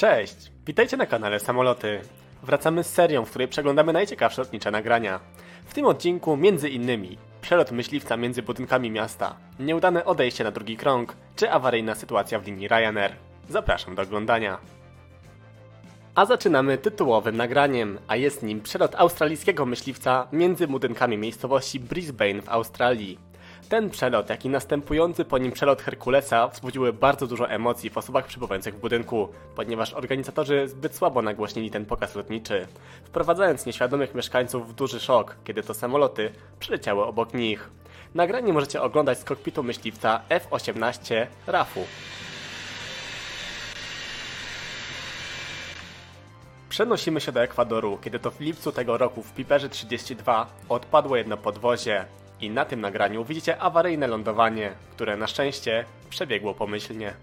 Cześć! Witajcie na kanale Samoloty. Wracamy z serią, w której przeglądamy najciekawsze lotnicze nagrania. W tym odcinku m.in. przelot myśliwca między budynkami miasta, nieudane odejście na drugi krąg, czy awaryjna sytuacja w linii Ryanair. Zapraszam do oglądania. A zaczynamy tytułowym nagraniem, a jest nim przelot australijskiego myśliwca między budynkami miejscowości Brisbane w Australii. Ten przelot, jak i następujący po nim przelot Herkulesa wzbudziły bardzo dużo emocji w osobach przebywających w budynku, ponieważ organizatorzy zbyt słabo nagłośnili ten pokaz lotniczy, wprowadzając nieświadomych mieszkańców w duży szok, kiedy to samoloty przeleciały obok nich. Nagranie możecie oglądać z kokpitu myśliwca F-18 RAF-u. Przenosimy się do Ekwadoru, kiedy to w lipcu tego roku w Piperze 32 odpadło jedno podwozie. I na tym nagraniu widzicie awaryjne lądowanie, które na szczęście przebiegło pomyślnie.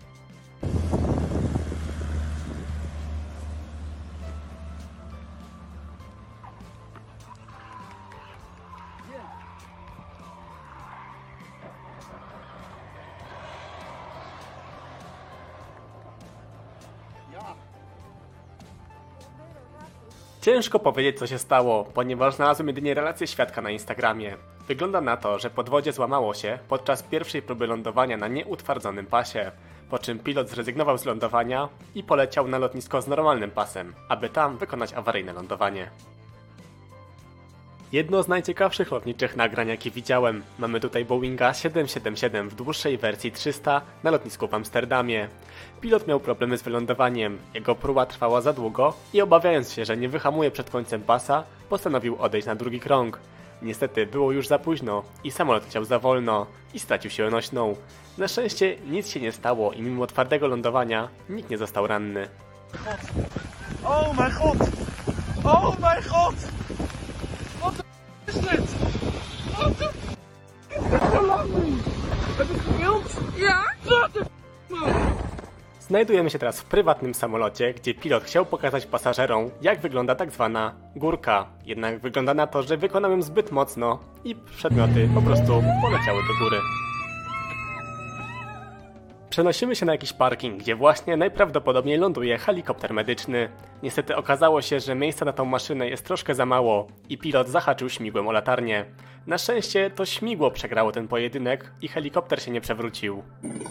Ciężko powiedzieć, co się stało, ponieważ znalazłem jedynie relację świadka na Instagramie. Wygląda na to, że podwozie złamało się podczas pierwszej próby lądowania na nieutwardzonym pasie, po czym pilot zrezygnował z lądowania i poleciał na lotnisko z normalnym pasem, aby tam wykonać awaryjne lądowanie. Jedno z najciekawszych lotniczych nagrań, jakie widziałem. Mamy tutaj Boeinga 777 w dłuższej wersji 300 na lotnisku w Amsterdamie. Pilot miał problemy z wylądowaniem, jego próba trwała za długo i obawiając się, że nie wyhamuje przed końcem pasa, postanowił odejść na drugi krąg. Niestety było już za późno i samolot leciał za wolno i stracił siłę nośną. Na szczęście nic się nie stało i mimo twardego lądowania nikt nie został ranny. Oh mijn god! Oh mijn god! Wat is dit? Wat de is dit voor landing? Heb ik gefilmd? Ja? Wat de Znajdujemy się teraz w prywatnym samolocie, gdzie pilot chciał pokazać pasażerom, jak wygląda tak zwana górka. Jednak wygląda na to, że wykonał ją zbyt mocno i przedmioty po prostu poleciały do góry. Przenosimy się na jakiś parking, gdzie właśnie najprawdopodobniej ląduje helikopter medyczny. Niestety okazało się, że miejsca na tą maszynę jest troszkę za mało i pilot zahaczył śmigłem o latarnię. Na szczęście to śmigło przegrało ten pojedynek i helikopter się nie przewrócił.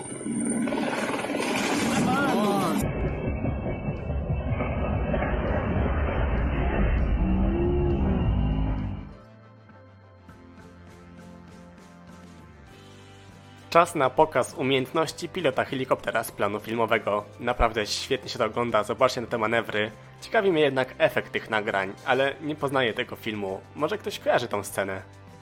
Czas na pokaz umiejętności pilota helikoptera z planu filmowego. Naprawdę świetnie się to ogląda, zobaczcie na te manewry. Ciekawi mnie jednak efekt tych nagrań, ale nie poznaję tego filmu. Może ktoś kojarzy tą scenę?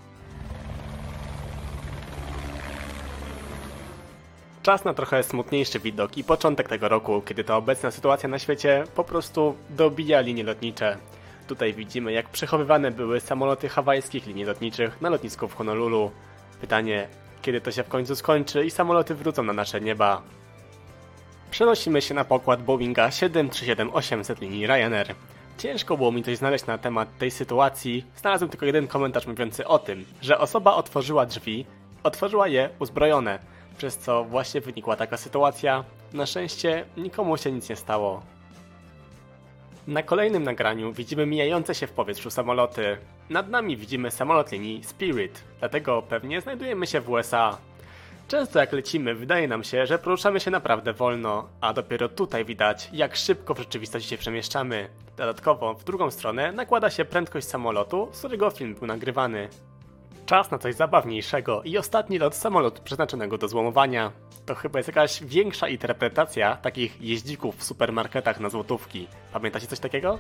Czas na trochę smutniejszy widok i początek tego roku, kiedy to obecna sytuacja na świecie po prostu dobija linie lotnicze. Tutaj widzimy, jak przechowywane były samoloty hawajskich linii lotniczych na lotnisku w Honolulu. Pytanie, kiedy to się w końcu skończy i samoloty wrócą na nasze nieba. Przenosimy się na pokład Boeinga 737-800 linii Ryanair. Ciężko było mi coś znaleźć na temat tej sytuacji, znalazłem tylko jeden komentarz mówiący o tym, że osoba otworzyła drzwi, otworzyła je uzbrojone, przez co właśnie wynikła taka sytuacja. Na szczęście nikomu się nic nie stało. Na kolejnym nagraniu widzimy mijające się w powietrzu samoloty. Nad nami widzimy samolot linii Spirit, dlatego pewnie znajdujemy się w USA. Często jak lecimy, wydaje nam się, że poruszamy się naprawdę wolno, a dopiero tutaj widać, jak szybko w rzeczywistości się przemieszczamy. Dodatkowo w drugą stronę nakłada się prędkość samolotu, z którego film był nagrywany. Czas na coś zabawniejszego i ostatni lot samolotu przeznaczonego do złomowania. To chyba jest jakaś większa interpretacja takich jeździków w supermarketach na złotówki. Pamiętacie coś takiego?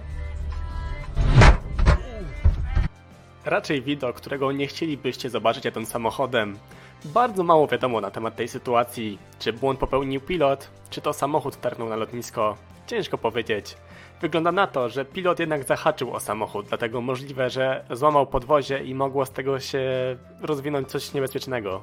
Raczej widok, którego nie chcielibyście zobaczyć jadąc samochodem. Bardzo mało wiadomo na temat tej sytuacji. Czy błąd popełnił pilot, czy to samochód targnął na lotnisko? Ciężko powiedzieć. Wygląda na to, że pilot jednak zahaczył o samochód, dlatego możliwe, że złamał podwozie i mogło z tego się rozwinąć coś niebezpiecznego.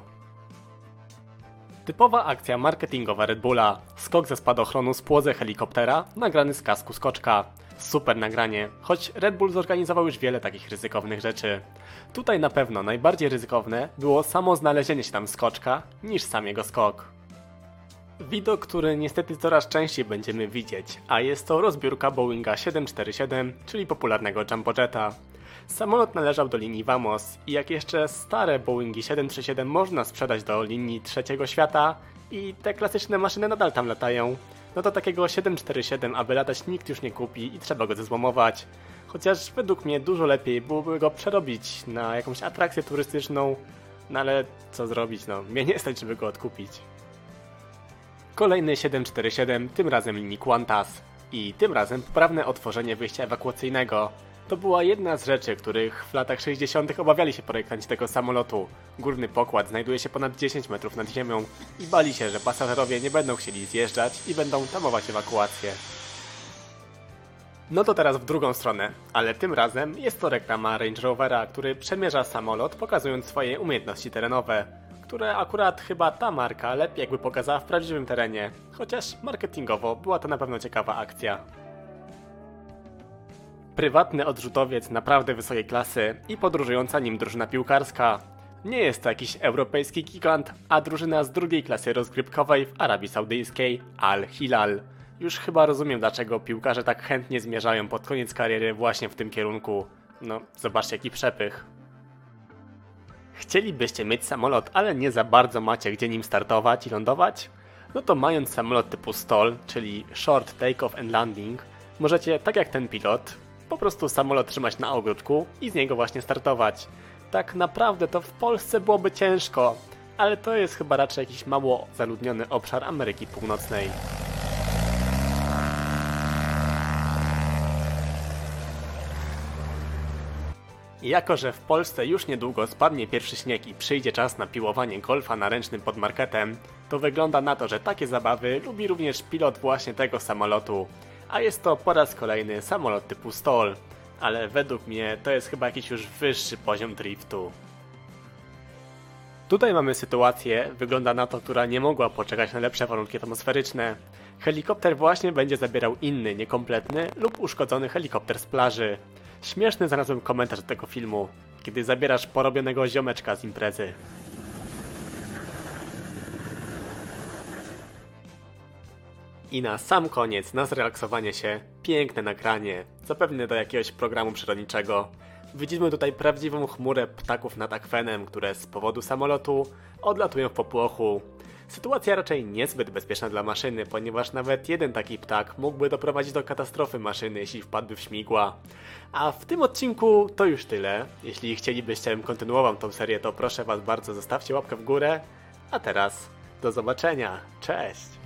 Typowa akcja marketingowa Red Bulla. Skok ze spadochronu z płodze helikoptera, nagrany z kasku skoczka. Super nagranie, choć Red Bull zorganizował już wiele takich ryzykownych rzeczy. Tutaj na pewno najbardziej ryzykowne było samo znalezienie się tam skoczka, niż sam jego skok. Widok, który niestety coraz częściej będziemy widzieć, a jest to rozbiórka Boeinga 747, czyli popularnego jumbojeta. Samolot należał do linii Vamos i jak jeszcze stare Boeingi 737 można sprzedać do linii trzeciego świata i te klasyczne maszyny nadal tam latają, no to takiego 747 aby latać nikt już nie kupi i trzeba go zezłomować. Chociaż według mnie dużo lepiej byłoby go przerobić na jakąś atrakcję turystyczną, no ale co zrobić, no mnie nie stać, żeby go odkupić. Kolejny 747, tym razem linii Qantas i tym razem poprawne otworzenie wyjścia ewakuacyjnego. To była jedna z rzeczy, których w latach 60. obawiali się projektanci tego samolotu. Górny pokład znajduje się ponad 10 metrów nad ziemią i bali się, że pasażerowie nie będą chcieli zjeżdżać i będą tamować ewakuację. No to teraz w drugą stronę, ale tym razem jest to reklama Range Rovera, który przemierza samolot, pokazując swoje umiejętności terenowe, które akurat chyba ta marka lepiej jakby pokazała w prawdziwym terenie, chociaż marketingowo była to na pewno ciekawa akcja. Prywatny odrzutowiec naprawdę wysokiej klasy i podróżująca nim drużyna piłkarska. Nie jest to jakiś europejski gigant, a drużyna z drugiej klasy rozgrywkowej w Arabii Saudyjskiej, Al Hilal. Już chyba rozumiem, dlaczego piłkarze tak chętnie zmierzają pod koniec kariery właśnie w tym kierunku. No, zobaczcie jaki przepych. Chcielibyście mieć samolot, ale nie za bardzo macie gdzie nim startować i lądować? No to mając samolot typu STOL, czyli Short Takeoff and Landing, możecie, tak jak ten pilot, po prostu samolot trzymać na ogródku i z niego właśnie startować. Tak naprawdę to w Polsce byłoby ciężko, ale to jest chyba raczej jakiś mało zaludniony obszar Ameryki Północnej. Jako że w Polsce już niedługo spadnie pierwszy śnieg i przyjdzie czas na piłowanie golfa na ręcznym pod marketem, to wygląda na to, że takie zabawy lubi również pilot właśnie tego samolotu. A jest to po raz kolejny samolot typu STOL, ale według mnie to jest chyba jakiś już wyższy poziom driftu. Tutaj mamy sytuację, wygląda na to, która nie mogła poczekać na lepsze warunki atmosferyczne. Helikopter właśnie będzie zabierał inny, niekompletny lub uszkodzony helikopter z plaży. Śmieszny znalazłem komentarz do tego filmu, kiedy zabierasz porobionego ziomeczka z imprezy. I na sam koniec, na zrelaksowanie się, piękne nagranie, zapewne do jakiegoś programu przyrodniczego. Widzimy tutaj prawdziwą chmurę ptaków nad akwenem, które z powodu samolotu odlatują w popłochu. Sytuacja raczej niezbyt bezpieczna dla maszyny, ponieważ nawet jeden taki ptak mógłby doprowadzić do katastrofy maszyny, jeśli wpadłby w śmigła. A w tym odcinku to już tyle. Jeśli chcielibyście, żebym kontynuował tą serię, to proszę was bardzo, zostawcie łapkę w górę. A teraz do zobaczenia. Cześć!